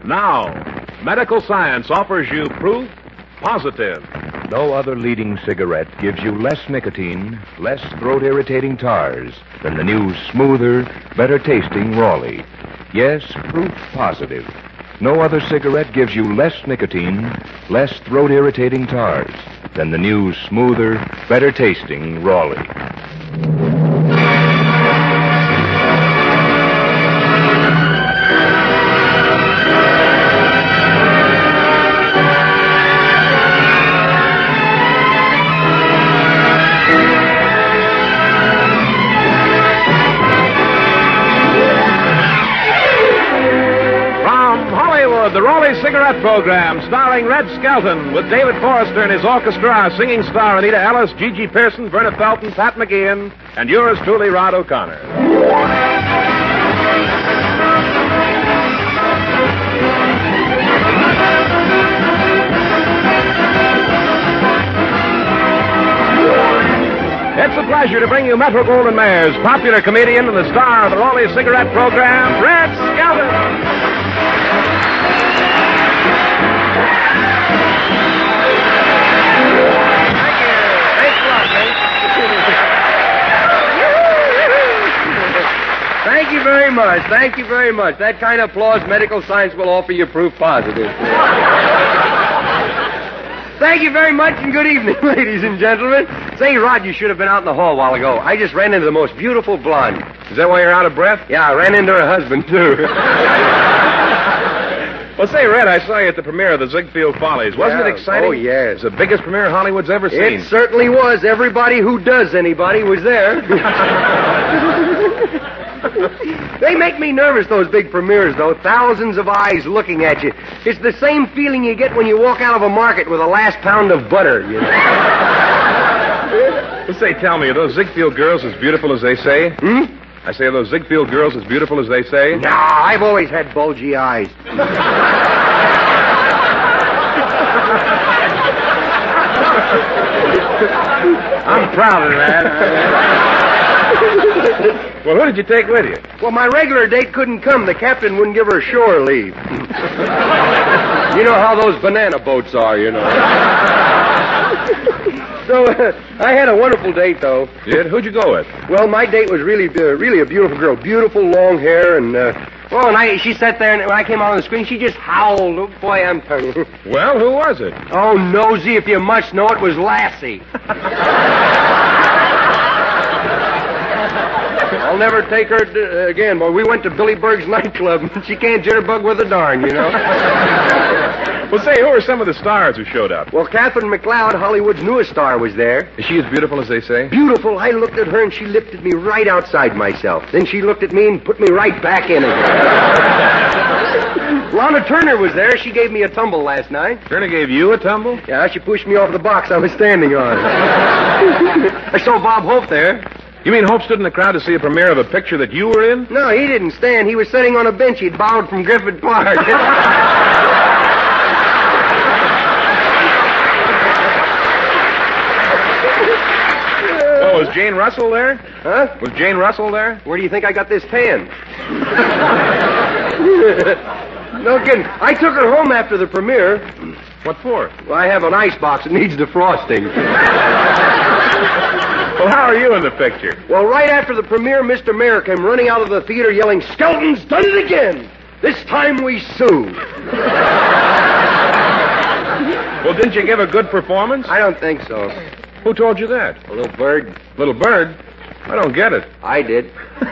Now, medical science offers you proof positive. No other leading cigarette gives you less nicotine, less throat-irritating tars than the new, smoother, better-tasting Raleigh. Yes, proof positive. No other cigarette gives you less nicotine, less throat-irritating tars than the new, smoother, better-tasting Raleigh. The Raleigh Cigarette Program, starring Red Skelton, with David Forrester and his orchestra, singing star Anita Ellis, Gigi Pearson, Verna Felton, Pat McGeehan, and yours truly, Rod O'Connor. It's a pleasure to bring you Metro-Goldwyn-Mayer's popular comedian and the star of the Raleigh Cigarette Program, Red Skelton. Thank you very much. Thank you very much. That kind of applause, medical science will offer you proof positive. Thank you very much, and good evening, ladies and gentlemen. Say, Rod, you should have been out in the hall a while ago. I just ran into the most beautiful blonde. Is that why you're out of breath? Yeah, I ran into her husband, too. Well, say, Red, I saw you at the premiere of the Ziegfeld Follies. Wasn't it exciting? Oh, yes. It's the biggest premiere Hollywood's ever seen. It certainly was. Everybody who does anybody was there. They make me nervous, those big premieres, though. Thousands of eyes looking at you. It's the same feeling you get when you walk out of a market with a last pound of butter, you know. Well, say, tell me, are those Ziegfeld girls as beautiful as they say? I say, are those Ziegfeld girls as beautiful as they say? Nah, I've always had bulgy eyes. I'm proud of that. Well, who did you take with you? Well, my regular date couldn't come. The captain wouldn't give her shore leave. You know how those banana boats are, you know. So, I had a wonderful date, though. Did? Who'd you go with? Well, my date was really a beautiful girl. Beautiful long hair and, she sat there, and when I came out on the screen, she just howled. Oh, boy, I'm telling you. Well, who was it? Oh, nosy, if you must know, it was Lassie. I'll never take her again, boy. We went to Billy Berg's nightclub, and she can't jitterbug with a darn, you know. Well, say, who are some of the stars who showed up? Well, Catherine McLeod, Hollywood's newest star, was there. Is she as beautiful as they say? Beautiful. I looked at her, and she lifted me right outside myself. Then she looked at me and put me right back in again. Lana Turner was there. She gave me a tumble last night. Turner gave you a tumble? Yeah, she pushed me off the box I was standing on. I saw Bob Hope there. You mean Hope stood in the crowd to see a premiere of a picture that you were in? No, he didn't stand. He was sitting on a bench he'd borrowed from Griffith Park. Oh, was Jane Russell there? Huh? Was Jane Russell there? Where do you think I got this tan? No kidding. I took her home after the premiere. What for? Well, I have an ice box that needs defrosting. Well, how are you in the picture? Well, right after the premiere, Mr. Mayor came running out of the theater yelling, "Skelton's done it again! This time we sue!" Well, didn't you give a good performance? I don't think so. Who told you that? A little bird. Little bird? I don't get it. I did.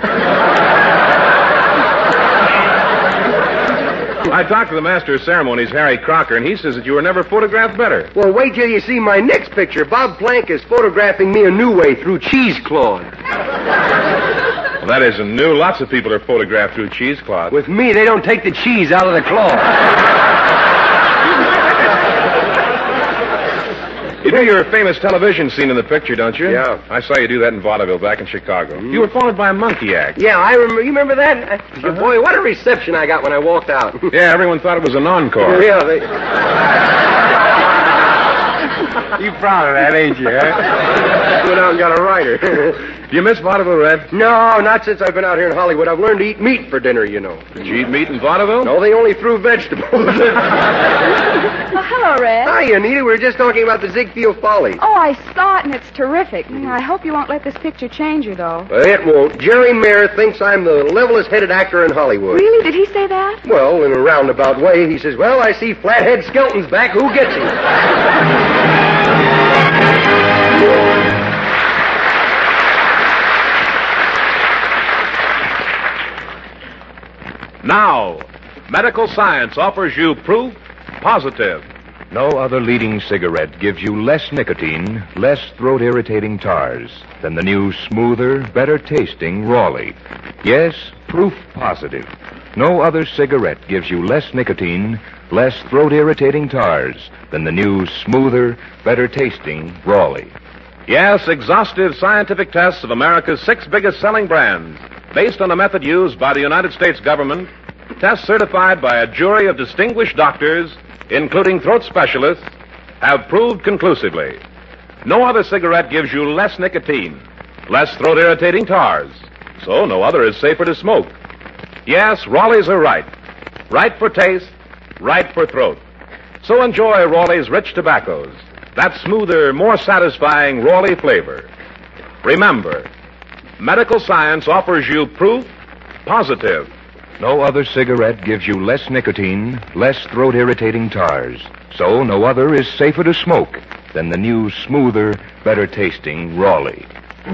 I talked to the master of ceremonies, Harry Crocker, and he says that you were never photographed better. Well, wait till you see my next picture. Bob Plank is photographing me a new way through cheesecloth. Well, that isn't new. Lots of people are photographed through cheesecloth. With me, they don't take the cheese out of the cloth. You do your famous television scene in the picture, don't you? Yeah. I saw you do that in vaudeville back in Chicago. You were followed by a monkey act. Yeah, I remember. You remember that? Boy, what a reception I got when I walked out. Yeah, everyone thought it was an encore. Yeah, You proud of that, ain't you, huh? Went out and got a writer. Do you miss vaudeville, Red? No, not since I've been out here in Hollywood. I've learned to eat meat for dinner, you know. Did you eat meat in vaudeville? No, they only threw vegetables. Oh, hello, Red. Hi, Anita. We were just talking about the Ziegfeld Follies. Oh, I saw it, and it's terrific. I hope you won't let this picture change you, though. It won't. Jerry Mayer thinks I'm the levelest-headed actor in Hollywood. Really? Did he say that? Well, in a roundabout way, he says, well, I see Flathead Skelton's back. Who gets him? Now, medical science offers you proof positive. No other leading cigarette gives you less nicotine, less throat-irritating tars than the new, smoother, better-tasting Raleigh. Yes, proof positive. No other cigarette gives you less nicotine, less throat-irritating tars than the new, smoother, better-tasting Raleigh. Yes, exhaustive scientific tests of America's 6 biggest-selling brands, based on a method used by the United States government, tests certified by a jury of distinguished doctors, including throat specialists, have proved conclusively no other cigarette gives you less nicotine, less throat-irritating tars, so no other is safer to smoke. Yes, Raleighs are right. Right for taste, right for throat. So enjoy Raleigh's rich tobaccos, that smoother, more satisfying Raleigh flavor. Remember, medical science offers you proof positive. No other cigarette gives you less nicotine, less throat-irritating tars. So no other is safer to smoke than the new, smoother, better-tasting Raleigh.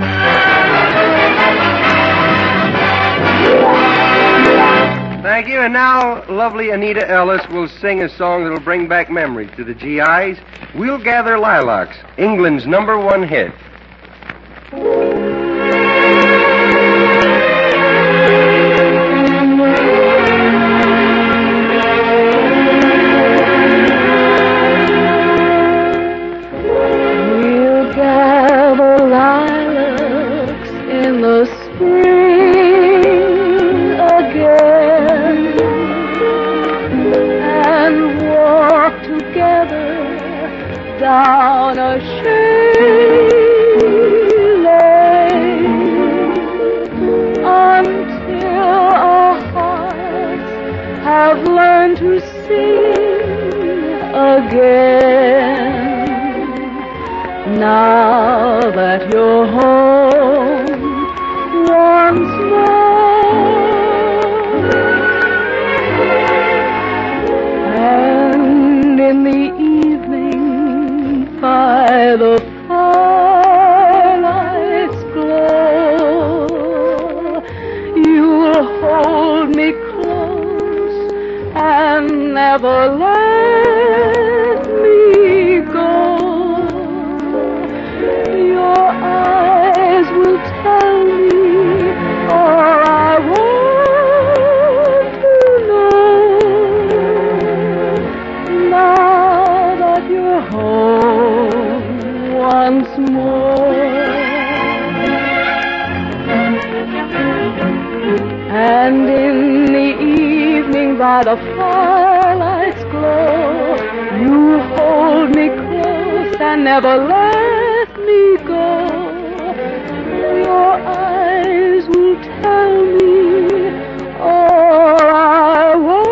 Thank you. And now, lovely Anita Ellis will sing a song that'll bring back memories to the GIs. We'll Gather Lilacs, England's #1 hit. Down a shady lane until our hearts have learned to sing again. Now that you're home once more, and in the by the firelight's glow, you'll hold me close and never let me go. Your eyes will tell me all I want to know. Now that you're home once more, and in the evening by the firelight's glow, you hold me close and never let me go. Your eyes will tell me all I want.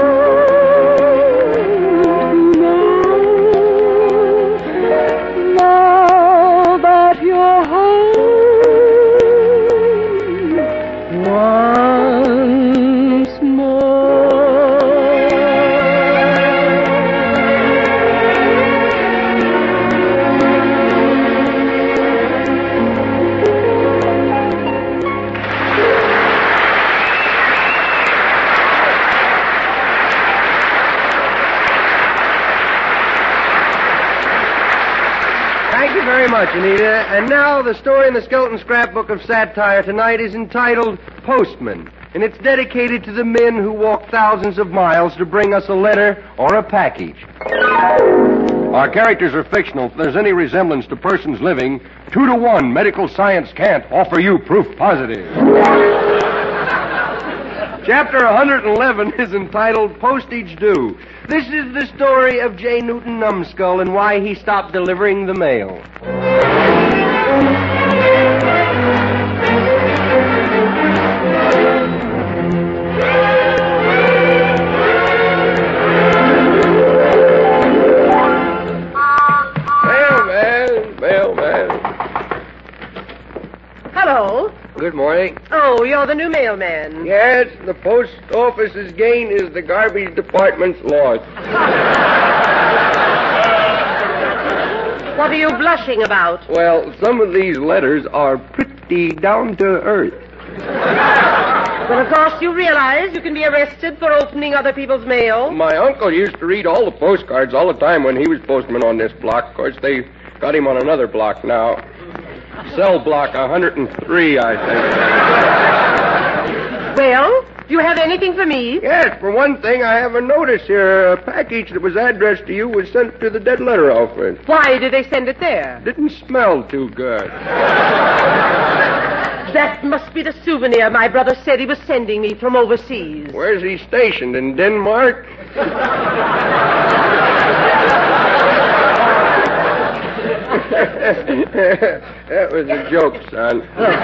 Thank you very much, Anita. And now the story in the Skelton Scrapbook of Satire tonight is entitled Postman, and it's dedicated to the men who walk thousands of miles to bring us a letter or a package. Our characters are fictional. If there's any resemblance to persons living, 2-to-1, medical science can't offer you proof positive. Chapter 111 is entitled Postage Due. This is the story of J. Newton Numbskull and why he stopped delivering the mail. you're the new mailman. Yes, the post office's gain is the garbage department's loss. What are you blushing about? Well, some of these letters are pretty down to earth. Well, of course, you realize you can be arrested for opening other people's mail. My uncle used to read all the postcards all the time when he was postman on this block. Of course, they got him on another block now. Cell block 103, I think. Well, do you have anything for me? Yes, for one thing, I have a notice here. A package that was addressed to you was sent to the dead letter office. Why did they send it there? Didn't smell too good. That must be the souvenir my brother said he was sending me from overseas. Where's he stationed? In Denmark? That was a joke, son.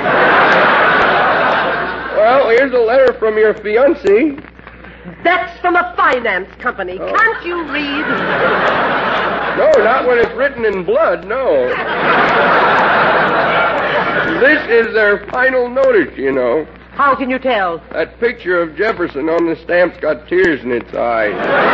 Well, here's a letter from your fiancé. That's from a finance company. Oh. Can't you read? No, not when it's written in blood, no. This is their final notice, you know. How can you tell? That picture of Jefferson on the stamp's got tears in its eyes.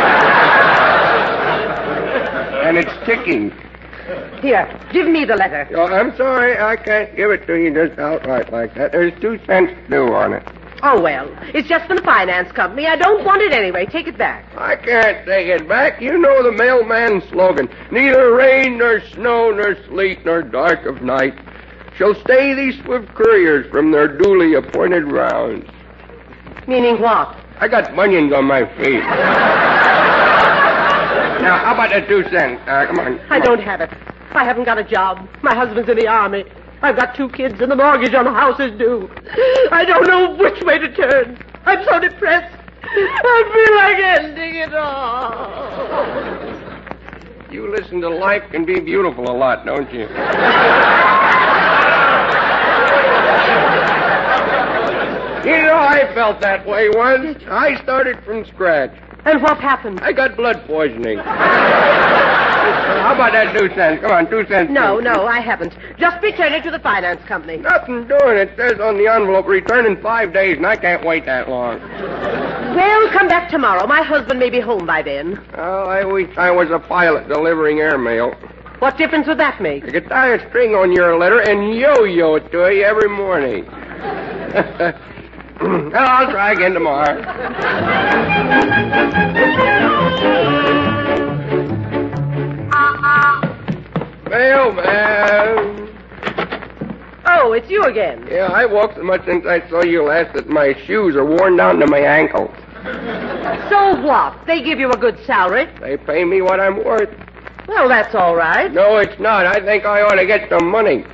And it's ticking. Here, give me the letter. Oh, I'm sorry, I can't give it to you just outright like that. There's 2 cents due on it. Oh, well, it's just from the finance company. I don't want it anyway. Take it back. I can't take it back. You know the mailman's slogan. Neither rain, nor snow, nor sleet, nor dark of night shall stay these swift couriers from their duly appointed rounds. Meaning what? I got bunions on my feet. Now, how about that 2 cents? Come on. I don't have it. I haven't got a job. My husband's in the army. I've got 2 kids, and the mortgage on the house is due. I don't know which way to turn. I'm so depressed. I feel like ending it all. You listen to Life Can Be Beautiful a lot, don't you? You know, I felt that way once. I started from scratch. And what happened? I got blood poisoning. How about that 2 cents? Come on, 2 cents. No, I haven't. Just return it to the finance company. Nothing doing. It says on the envelope, return in 5 days, and I can't wait that long. Well, come back tomorrow. My husband may be home by then. Oh, I wish I was a pilot delivering airmail. What difference would that make? I could tie a string on your letter and yo-yo it to you every morning. Well, I'll try again tomorrow. Mailman. Oh, it's you again. Yeah, I walked so much since I saw you last that my shoes are worn down to my ankles. So what? They give you a good salary. They pay me what I'm worth. Well, that's all right. No, it's not. I think I ought to get some money.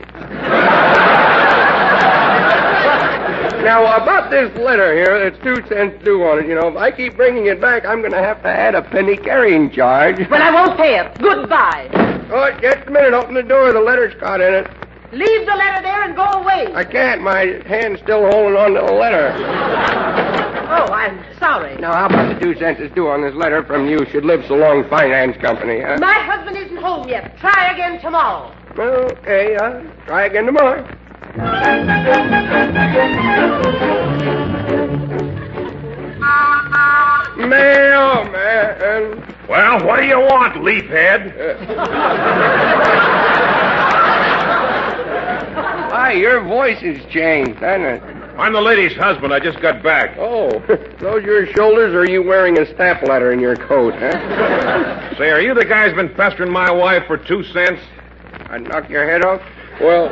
Now, about this letter here, there's 2 cents due on it, you know. If I keep bringing it back, I'm going to have to add a penny carrying charge. Well, I won't pay it. Goodbye. Oh, just a minute. Open the door. The letter's caught in it. Leave the letter there and go away. I can't. My hand's still holding on to the letter. Oh, I'm sorry. Now, how about the 2 cents is due on this letter from You Should Live So Long Finance Company, huh? My husband isn't home yet. Try again tomorrow. Okay, I'll try again tomorrow. Mailman. Well, what do you want, leafhead? Why, your voice has changed, hasn't it? I'm the lady's husband. I just got back. Oh, those your shoulders, or are you wearing a stamp letter in your coat, huh? Say, are you the guy who's been pestering my wife for 2 cents? I'd knock your head off? Well...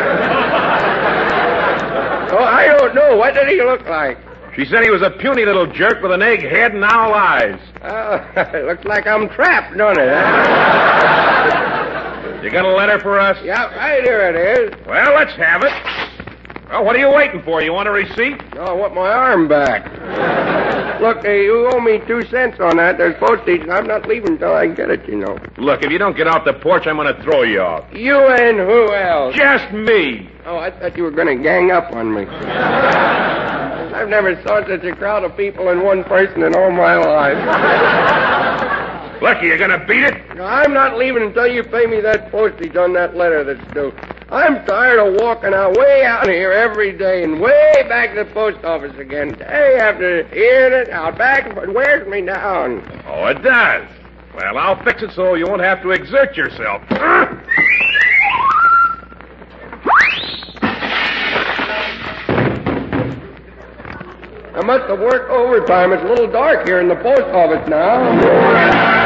Oh, I don't know. What did he look like? She said he was a puny little jerk with an egg head and owl eyes. Oh, it looks like I'm trapped, don't it, huh? You got a letter for us? Yeah, right here it is. Well, let's have it. Well, what are you waiting for? You want a receipt? No, I want my arm back. Look, you owe me 2 cents on that. There's postage, and I'm not leaving until I get it, you know. Look, if you don't get off the porch, I'm going to throw you off. You and who else? Just me. Oh, I thought you were going to gang up on me. I've never saw such a crowd of people in one person in all my life. Lucky, you're going to beat it? No, I'm not leaving until you pay me that postage on that letter that's due. I'm tired of walking out way out here every day and way back to the post office again. Day after in and out, back and forth. It wears me down. Oh, it does. Well, I'll fix it so you won't have to exert yourself. I must have worked overtime. It's a little dark here in the post office now.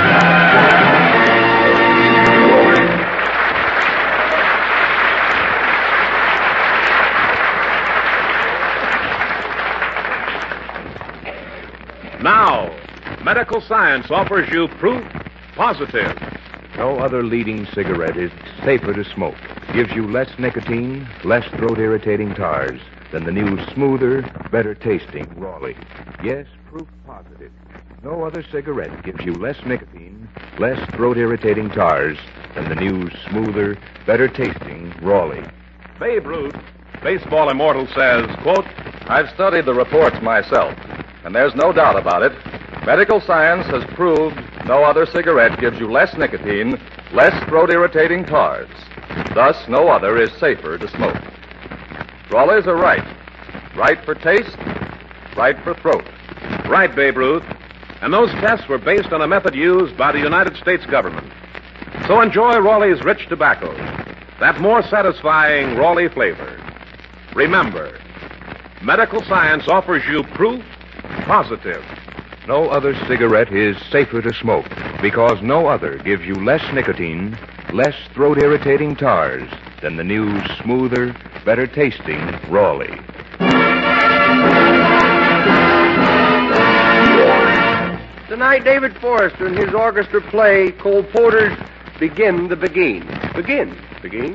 Now, medical science offers you proof positive. No other leading cigarette is safer to smoke. Gives you less nicotine, less throat-irritating tars than the new smoother, better-tasting Raleigh. Yes, proof positive. No other cigarette gives you less nicotine, less throat-irritating tars than the new smoother, better-tasting Raleigh. Babe Ruth, baseball immortal, says, quote, I've studied the reports myself, and there's no doubt about it. Medical science has proved no other cigarette gives you less nicotine, less throat-irritating tars. Thus, no other is safer to smoke. Raleighs are right. Right for taste, right for throat. Right, Babe Ruth. And those tests were based on a method used by the United States government. So enjoy Raleigh's rich tobacco, that more satisfying Raleigh flavor. Remember, medical science offers you proof positive. No other cigarette is safer to smoke because no other gives you less nicotine, less throat-irritating tars than the new, smoother, better-tasting Raleigh. Tonight, David Forrester and his orchestra play Cole Porter's Begin the Begin. Begin. Begin.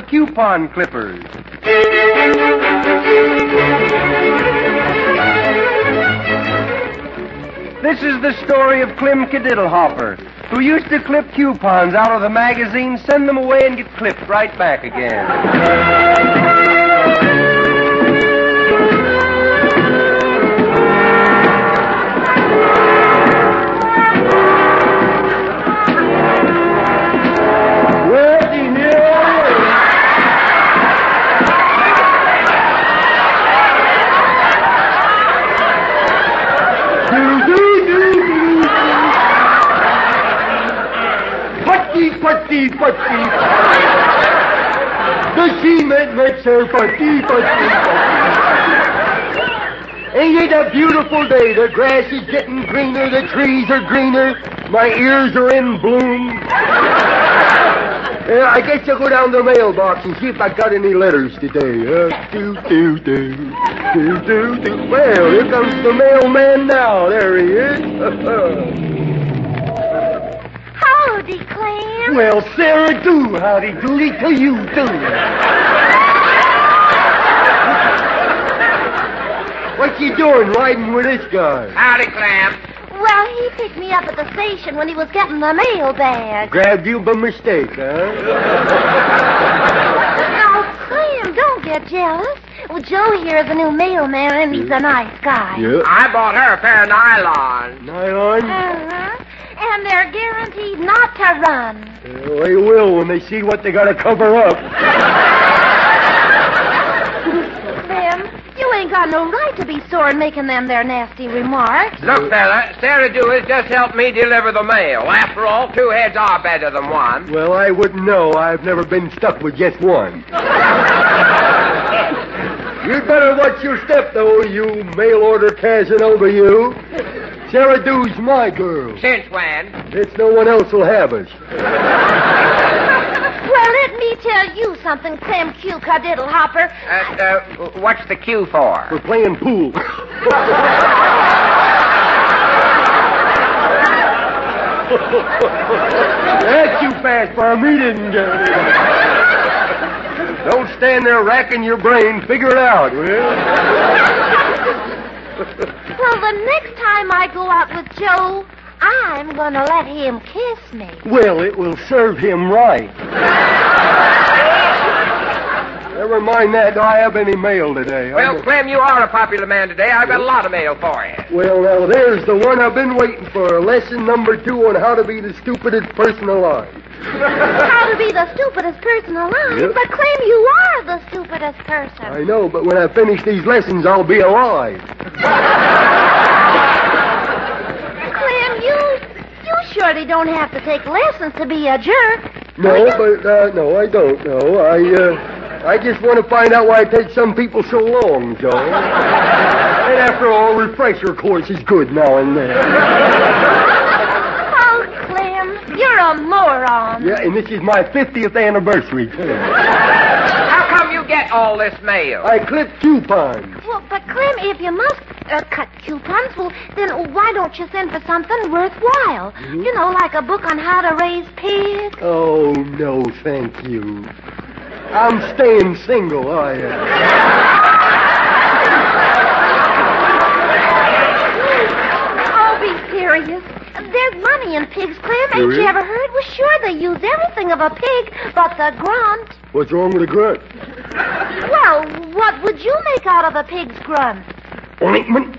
the coupon clippers. This is the story of Clem Kadiddlehopper, who used to clip coupons out of the magazine, send them away, and get clipped right back again. Putty. The cement mixer, putty. Ain't it a beautiful day? The grass is getting greener, the trees are greener, my ears are in bloom. I guess I'll go down to the mailbox and see if I got any letters today. Well, here comes the mailman now. There he is. Howdy, Clem. Well, Sarah, do howdy doody to you, too. What you doing riding with this guy? Howdy, Clem. Well, he picked me up at the station when he was getting the mail bag. Grabbed you by mistake, huh? Now, Clem, don't get jealous. Well, Joe here is a new mailman, and he's a nice guy. Yeah. I bought her a pair of nylon. Nylon? Uh-huh. And they're guaranteed not to run. Well, they will when they see what they got to cover up. Clem, you ain't got no right to be sore and making them their nasty remarks. Look, fella, Sarah Dewey's just helped me deliver the mail. After all, 2 heads are better than one. Well, I wouldn't know. I've never been stuck with just one. You'd better watch your step, though, you mail-order Casanova, you. Sarah Dew's my girl. Since when? It's no one else will have us. Well, let me tell you something, Clem Q. Kadiddlehopper. What's the cue for? We're playing pool. That's too fast for me, didn't you? Don't stand there racking your brain. Figure it out, will you? Well, the next time I go out with Joe, I'm going to let him kiss me. Well, it will serve him right. Never mind that. Do I have any mail today? Well, Clem, you are a popular man today. I've got a lot of mail for you. Well, now, there's the one I've been waiting for. Lesson number 2 on how to be the stupidest person alive. How to be the stupidest person alive? Yep. But, Clem, you are the stupidest person. I know, but when I finish these lessons, I'll be alive. Clem, you surely don't have to take lessons to be a jerk. No, but, no, I don't. No, I just want to find out why it takes some people so long, Joe. And after all, refresher course is good now and then. Oh, Clem, you're a moron. Yeah, and this is my 50th anniversary, too. How come you get all this mail? I clipped coupons. Well, but, Clem, if you must cut coupons, well, then why don't you send for something worthwhile? Mm-hmm. You know, like a book on how to raise pigs. Oh, no, thank you. I'm staying single, I am. Oh, be serious. There's money in pigs, Clem. Ain't you ever heard? Well, sure, they use everything of a pig but the grunt. What's wrong with a grunt? Well, what would you make out of a pig's grunt? Ointment?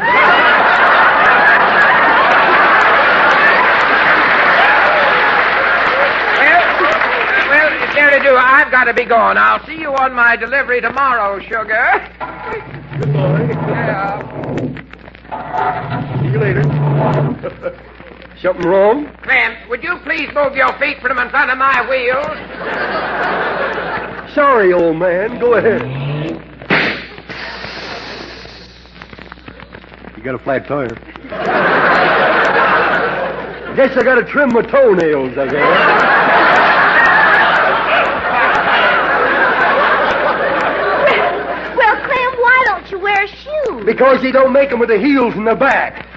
Well, Sarah Dew, I've got to be going. I'll see you on my delivery tomorrow, sugar. Goodbye. Yeah. See you later. Something wrong? Clem, would you please move your feet from in front of my wheels? Sorry, old man. Go ahead. You got a flat tire. Guess I got to trim my toenails, I guess. Well, Clem, why don't you wear shoes? Because you don't make them with the heels in the back.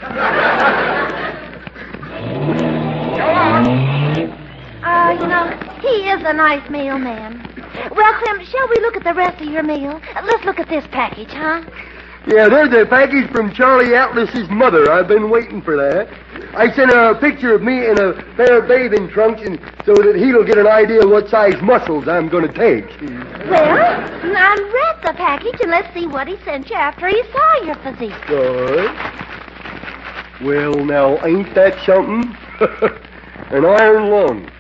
You know, he is a nice mailman. Well, Clem, shall we look at the rest of your meal? Let's look at this package, huh? Yeah, there's a package from Charlie Atlas's mother. I've been waiting for that. I sent a picture of me in a pair of bathing trunks and so that he'll get an idea of what size muscles I'm going to take. Well, unwrap the package and let's see what he sent you after he saw your physique. All right. Well, now, ain't that something? An iron lung.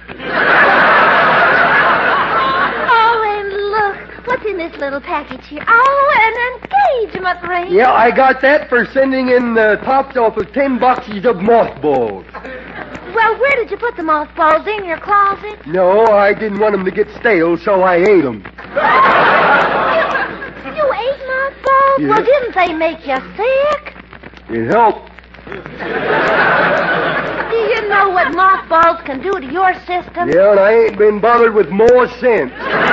Oh, and look, what's in this little package here? Oh, an engagement ring. Yeah, I got that for sending in the tops off of 10 boxes of mothballs. Well, where did you put the mothballs? In your closet? No, I didn't want them to get stale, so I ate them. You ate mothballs? Yeah. Well, didn't they make you sick? It helped. Do you know what mothballs can do to your system? Yeah, and I ain't been bothered with more since.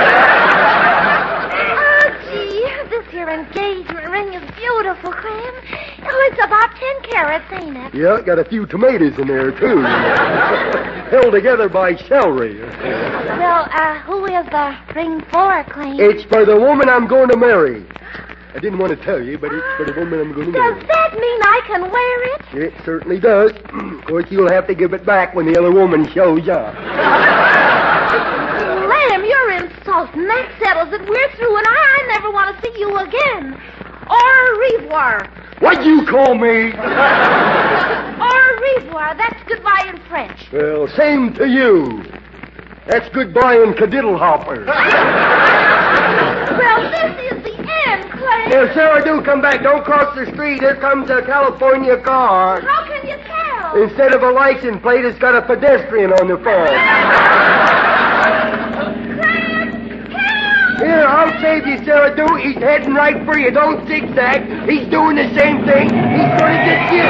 Oh, gee, this here engagement ring is beautiful, Clem. Oh, it's about 10 carats, ain't it? Yeah, got a few tomatoes in there, too. Held together by celery. Well, who is the ring for, Clem? It's for the woman I'm going to marry. I didn't want to tell you, but it's for the woman I'm going to marry. Does that mean I can wear it? It certainly does. Of course, you'll have to give it back when the other woman shows up. Clem, you're insulting. That settles it. We're through, and I never want to see you again. Au revoir. What'd you call me? Au revoir. That's goodbye in French. Well, same to you. That's goodbye in Cadiddlehopper. Well, this is the end, Clem. Here, Sarah, do come back. Don't cross the street. Here comes a California car. How can you tell? Instead of a license plate, it's got a pedestrian on the front. Here, I'll save you, Sarah. Do. He's heading right for you. Don't zigzag. He's doing the same thing. He's going to get you.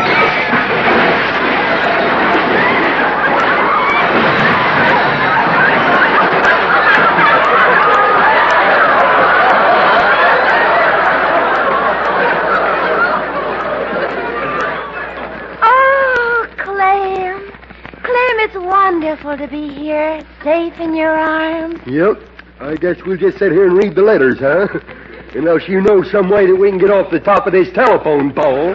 It's wonderful to be here, safe in your arms. Yep. I guess we'll just sit here and read the letters, huh? Unless you know some way that we can get off the top of this telephone pole.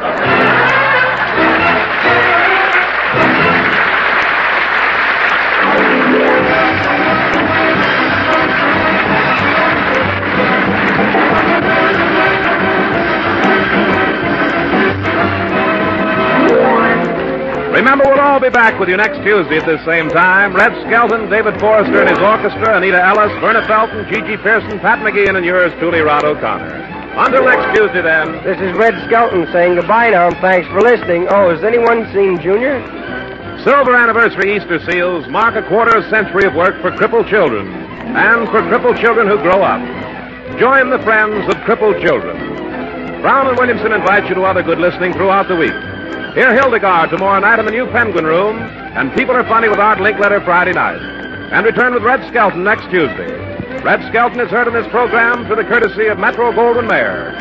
Remember, we'll all be back with you next Tuesday at this same time. Red Skelton, David Forrester and his orchestra, Anita Ellis, Verna Felton, Gigi Pearson, Pat McGeehan, and yours truly, Rod O'Connor. Until next Tuesday, then. This is Red Skelton saying goodbye now, and thanks for listening. Oh, has anyone seen Junior? Silver anniversary Easter seals mark a quarter century of work for crippled children and for crippled children who grow up. Join the friends of crippled children. Brown and Williamson invite you to other good listening throughout the week. Hear Hildegard tomorrow night in the new Penguin Room, and People Are Funny with Art Linkletter Friday night. And return with Red Skelton next Tuesday. Red Skelton is heard in this program through the courtesy of Metro Goldwyn Mayer.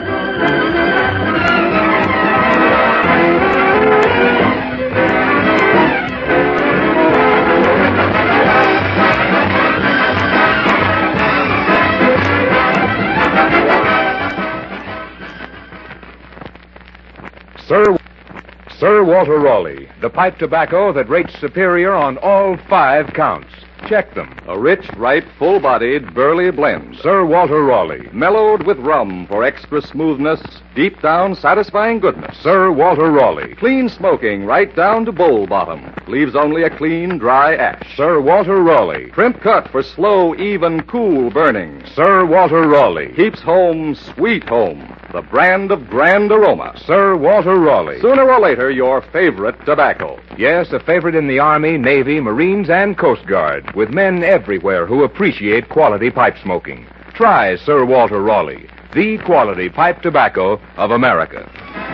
Sir Walter Raleigh, the pipe tobacco that rates superior on all 5 counts. Check them. A rich, ripe, full-bodied, burley blend. Sir Walter Raleigh. Mellowed with rum for extra smoothness, deep down satisfying goodness. Sir Walter Raleigh. Clean smoking right down to bowl bottom. Leaves only a clean, dry ash. Sir Walter Raleigh. Crimp cut for slow, even, cool burning. Sir Walter Raleigh. Keeps home sweet home. The brand of grand aroma. Sir Walter Raleigh. Sooner or later, your favorite tobacco. Yes, a favorite in the Army, Navy, Marines, and Coast Guard, with men everywhere who appreciate quality pipe smoking. Try Sir Walter Raleigh, the quality pipe tobacco of America.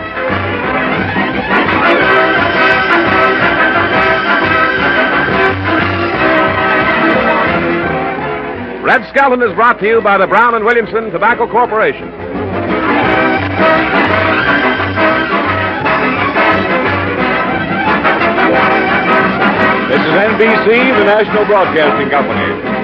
Red Skelton is brought to you by the Brown and Williamson Tobacco Corporation. This is NBC, the National Broadcasting Company.